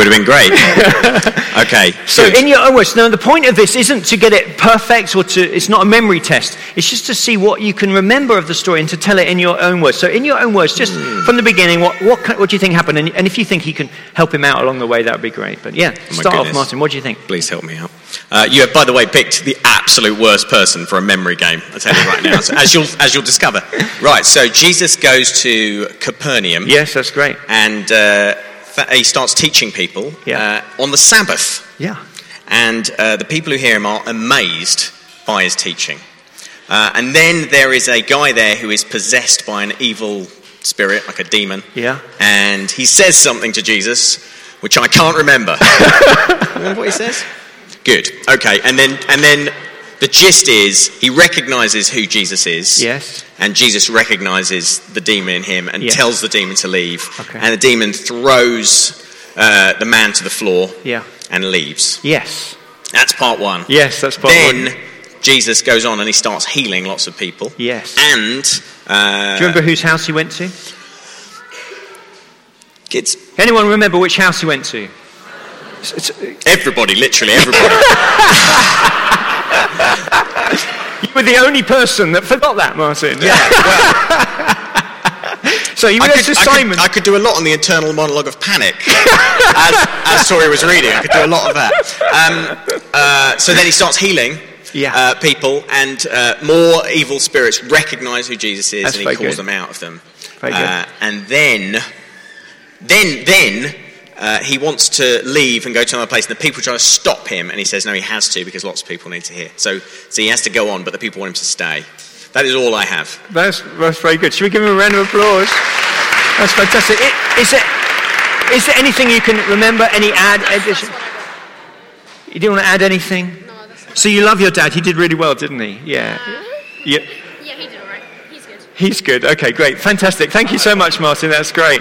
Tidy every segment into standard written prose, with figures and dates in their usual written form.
would have been great. Okay. So in your own words, now the point of this isn't to get it perfect it's not a memory test. It's just to see what you can remember of the story and to tell it in your own words. So in your own words, just from the beginning, what do you think happened? And if you think you can help him out along the way, that would be great. But start off, Martin. What do you think? Please help me out. You have, by the way, picked the absolute worst person for a memory game, I'll tell you right now, as you'll discover. Right, so Jesus goes to Capernaum. Yes, that's great. And he starts teaching people on the Sabbath. Yeah. And the people who hear him are amazed by his teaching. And then there is a guy there who is possessed by an evil spirit, like a demon. Yeah. And he says something to Jesus, which I can't remember. Remember what he says? Good. Okay. And then the gist is he recognizes who Jesus is. Yes. And Jesus recognizes the demon in him and tells the demon to leave. Okay. And the demon throws the man to the floor and leaves. Yes. That's part one. Yes, that's part one. Then Jesus goes on and he starts healing lots of people. Yes. And do you remember whose house he went to? Kids. Anyone remember which house he went to? Everybody, literally everybody. You were the only person that forgot that, Martin. Yeah. Well, so you went to Simon. I could do a lot on the internal monologue of panic. as Tori was reading, I could do a lot of that. So then he starts healing people, and more evil spirits recognize who Jesus is, and he calls them out of them. And then he wants to leave and go to another place, and the people try to stop him, and he says no, he has to, because lots of people need to hear. So he has to go on, but the people want him to stay. That is all I have. That's very good. Should we give him a round of applause? That's fantastic. Is there anything you can remember? Any addition? You didn't want to add anything? No, that's okay. So you love your dad. He did really well, didn't he? Yeah. Yeah, he did all right. He's good. He's good. Okay, great. Fantastic. Thank you so much, Martin. That's great.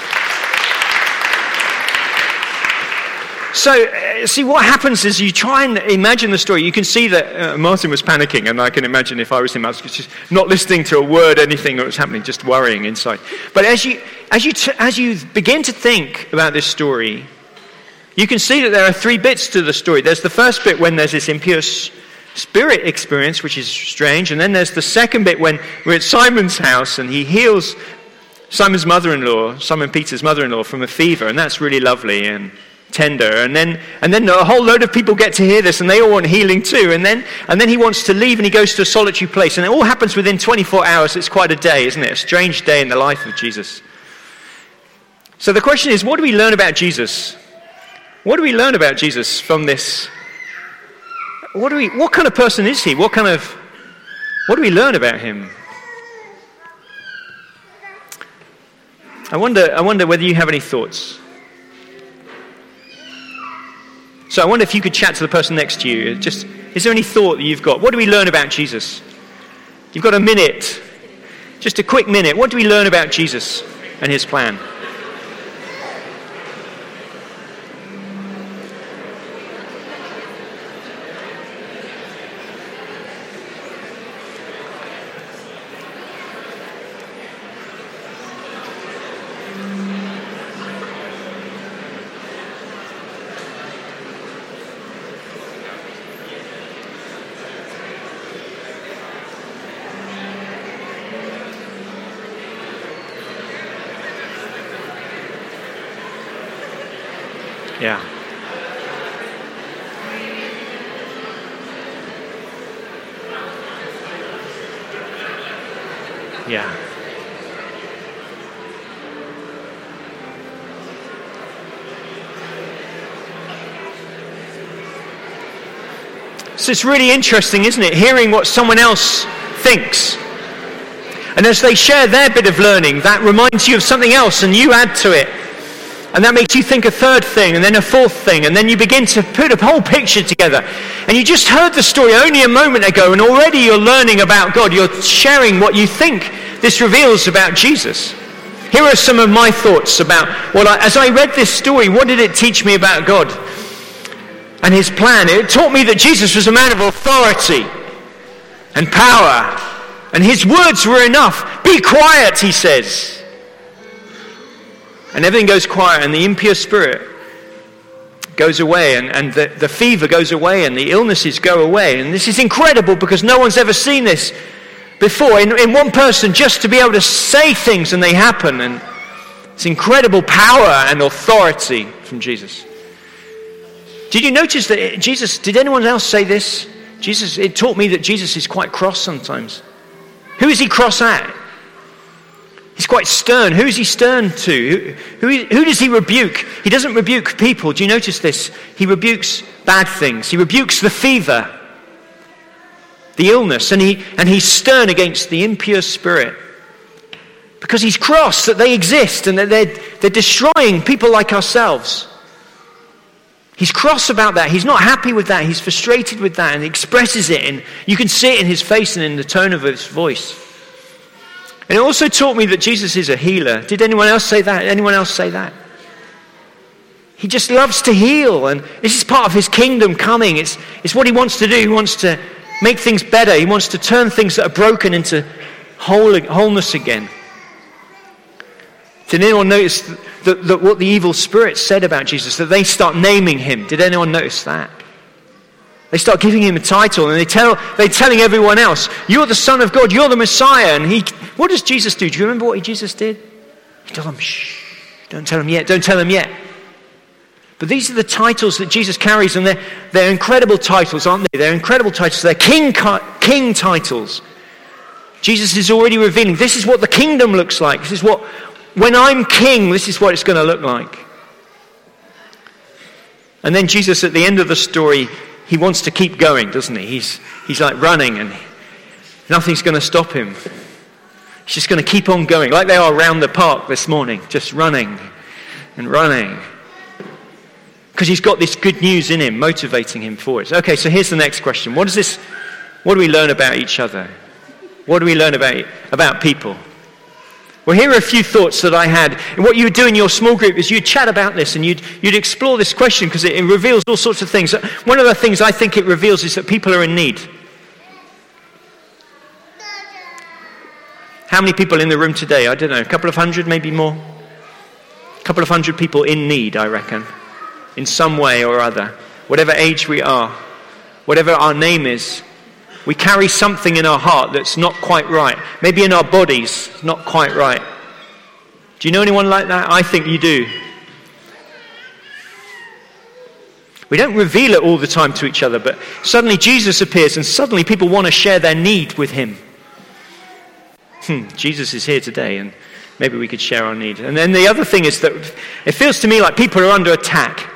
So, see, what happens is you try and imagine the story. You can see that Martin was panicking, and I can imagine if I was him, I was just not listening to a word, anything that was happening, just worrying inside. But as you begin to think about this story, you can see that there are three bits to the story. There's the first bit when there's this impure spirit experience, which is strange, and then there's the second bit when we're at Simon's house, and he heals Simon Peter's mother-in-law, from a fever, and that's really lovely and tender, and then a whole load of people get to hear this, and they all want healing too, and then he wants to leave, and he goes to a solitary place, and it all happens within 24 hours. It's quite a day, isn't it? A strange day in the life of Jesus. So the question is, what do we learn about Jesus? What do we learn about Jesus from this? What kind of person is he? What do we learn about him? I wonder whether you have any thoughts. So I wonder if you could chat to the person next to you. Is there any thought that you've got? What do we learn about Jesus? You've got a minute. Just a quick minute. What do we learn about Jesus and his plan? Yeah. Yeah. So it's really interesting, isn't it? Hearing what someone else thinks. And as they share their bit of learning, that reminds you of something else, and you add to it. And that makes you think a third thing, and then a fourth thing, and then you begin to put a whole picture together. And you just heard the story only a moment ago, and already you're learning about God. You're sharing what you think this reveals about Jesus. Here are some of my thoughts about, as I read this story, what did it teach me about God and his plan? It taught me that Jesus was a man of authority and power, and his words were enough. Be quiet, he says. And everything goes quiet, and the impure spirit goes away, and the fever goes away, and the illnesses go away. And this is incredible because no one's ever seen this before in one person, just to be able to say things and they happen. And it's incredible power and authority from Jesus. Did you notice that did anyone else say this? It taught me that Jesus is quite cross sometimes. Who is he cross at? He's quite stern. Who is he stern to? Who does he rebuke? He doesn't rebuke people. Do you notice this? He rebukes bad things. He rebukes the fever, the illness, and he's stern against the impure spirit. Because he's cross that they exist and that they're destroying people like ourselves. He's cross about that. He's not happy with that. He's frustrated with that, and he expresses it, and you can see it in his face and in the tone of his voice. And it also taught me that Jesus is a healer. Did anyone else say that? Anyone else say that? He just loves to heal, and this is part of his kingdom coming. It's what he wants to do. He wants to make things better. He wants to turn things that are broken into wholeness again. Did anyone notice that what the evil spirits said about Jesus, that they start naming him? Did anyone notice that? They start giving him a title, and they're telling everyone else, you're the Son of God, you're the Messiah. And what does Jesus do? Do you remember what Jesus did? He told them, shh, don't tell them yet, don't tell them yet. But these are the titles that Jesus carries, and they're incredible titles, aren't they? They're incredible titles. They're king titles. Jesus is already revealing, this is what the kingdom looks like. This is what, when I'm king, this is what it's going to look like. And then Jesus, at the end of the story, he wants to keep going, doesn't he? He's like running, and nothing's going to stop him. He's just going to keep on going, like they are around the park this morning, just running and running. Because he's got this good news in him, motivating him forward. Okay, so here's the next question. What do we learn about each other? What do we learn about people? Well, here are a few thoughts that I had. And what you would do in your small group is you'd chat about this and you'd explore this question because it reveals all sorts of things. One of the things I think it reveals is that people are in need. How many people in the room today? I don't know, a couple of hundred, maybe more? A couple of hundred people in need, I reckon, in some way or other. Whatever age we are, whatever our name is, we carry something in our heart that's not quite right. Maybe in our bodies, not quite right. Do you know anyone like that? I think you do. We don't reveal it all the time to each other, but suddenly Jesus appears and suddenly people want to share their need with him. Jesus is here today and maybe we could share our need. And then the other thing is that it feels to me like people are under attack.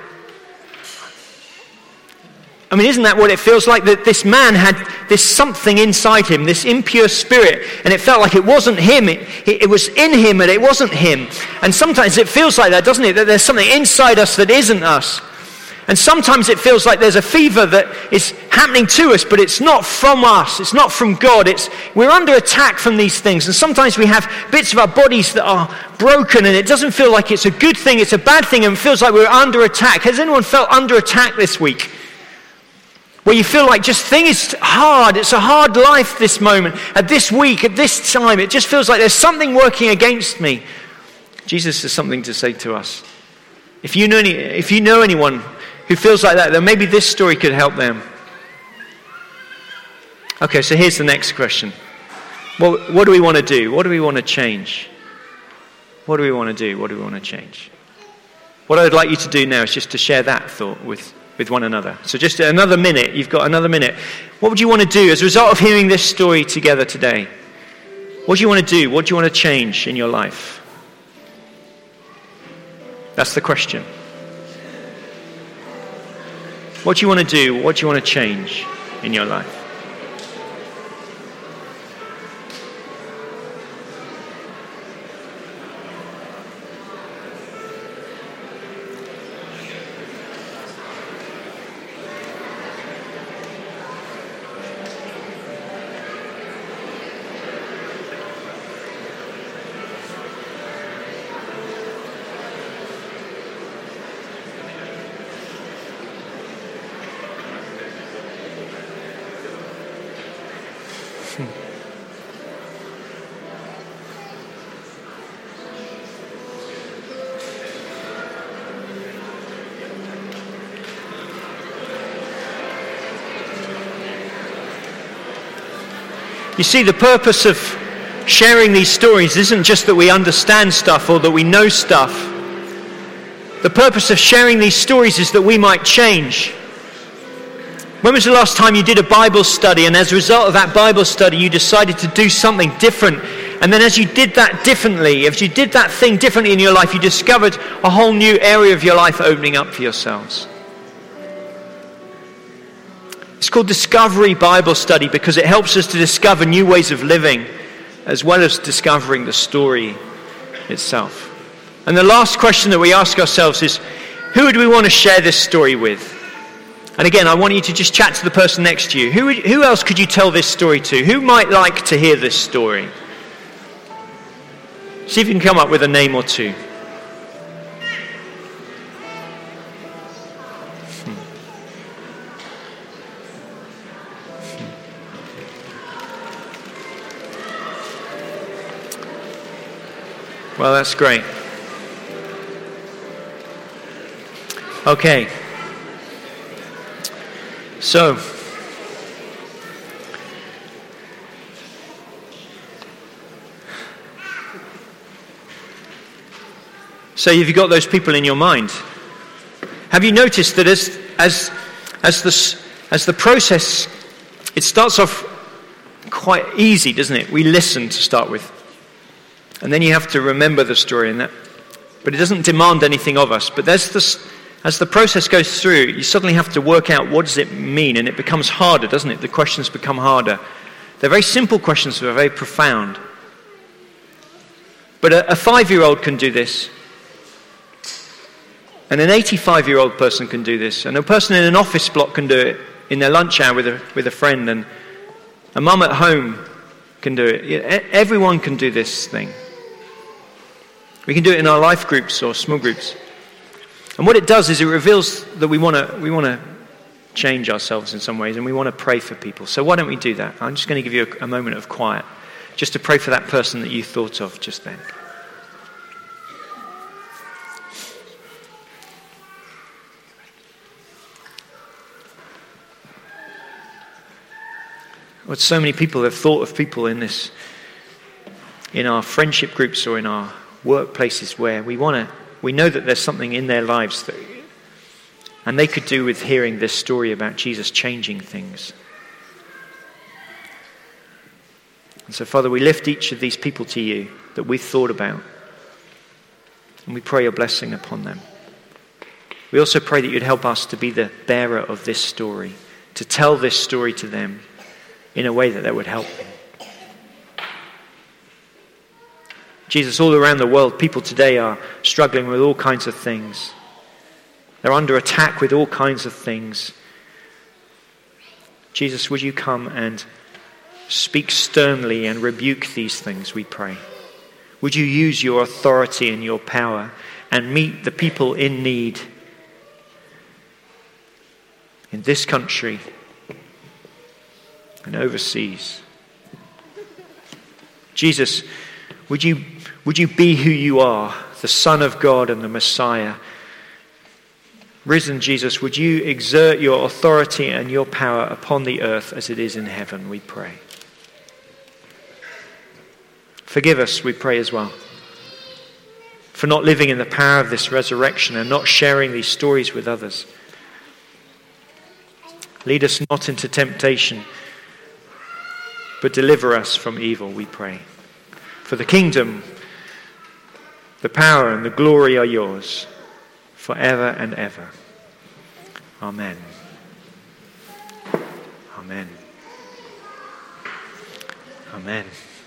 I mean, isn't that what it feels like? That this man had this something inside him, this impure spirit, and it felt like it wasn't him. It was in him, and it wasn't him. And sometimes it feels like that, doesn't it? That there's something inside us that isn't us. And sometimes it feels like there's a fever that is happening to us, but it's not from us. It's not from God. We're under attack from these things. And sometimes we have bits of our bodies that are broken, and it doesn't feel like it's a good thing. It's a bad thing, and it feels like we're under attack. Has anyone felt under attack this week? Where you feel like just thing is hard. It's a hard life this moment, at this week, at this time. It just feels like there's something working against me. Jesus has something to say to us. If you know anyone who feels like that, then maybe this story could help them. Okay, so here's the next question. Well, what do we want to do? What do we want to change? What do we want to do? What do we want to change? What I'd like you to do now is just to share that thought with one another. So just another minute. You've got another minute. What would you want to do as a result of hearing this story together today? What do you want to do? What do you want to change in your life? That's the question. What do you want to do? What do you want to change in your life? You see, the purpose of sharing these stories isn't just that we understand stuff or that we know stuff. The purpose of sharing these stories is that we might change. When was the last time you did a Bible study, and as a result of that Bible study you decided to do something different, and then as you did that differently, if you did that thing differently in your life, you discovered a whole new area of your life opening up for yourselves? It's called Discovery Bible Study because it helps us to discover new ways of living as well as discovering the story itself. And the last question that we ask ourselves is, who would we want to share this story with? And again, I want you to just chat to the person next to you. Who else could you tell this story to? Who might like to hear this story? See if you can come up with a name or two. Well, that's great. Okay. So, you've got those people in your mind. Have you noticed that as the process, it starts off quite easy, doesn't it? We listen to start with. And then you have to remember the story and that. But it doesn't demand anything of us. But as the process goes through, you suddenly have to work out what does it mean, and it becomes harder, doesn't it? The questions become harder. They're very simple questions, but they're very profound. But a 5-year-old can do this. And an 85-year-old person can do this. And a person in an office block can do it in their lunch hour with a friend. And a mum at home can do it. Everyone can do this thing. We can do it in our life groups or small groups. And what it does is it reveals that we want to change ourselves in some ways, and we want to pray for people. So why don't we do that? I'm just going to give you a moment of quiet, just to pray for that person that you thought of just then. Well, so many people have thought of people in our friendship groups or in our workplaces where we know that there's something in their lives and they could do with hearing this story about Jesus changing things. And so, Father, we lift each of these people to you that we've thought about, and we pray your blessing upon them. We also pray that you'd help us to be the bearer of this story, to tell this story to them in a way that would help them. Jesus, all around the world, people today are struggling with all kinds of things. They're under attack with all kinds of things. Jesus, would you come and speak sternly and rebuke these things, we pray. Would you use your authority and your power and meet the people in need in this country and overseas. Jesus, would you be who you are, the Son of God and the Messiah? Risen Jesus, would you exert your authority and your power upon the earth as it is in heaven, we pray. Forgive us, we pray as well, for not living in the power of this resurrection and not sharing these stories with others. Lead us not into temptation, but deliver us from evil, we pray. For the kingdom, the power and the glory are yours, forever and ever. Amen. Amen. Amen.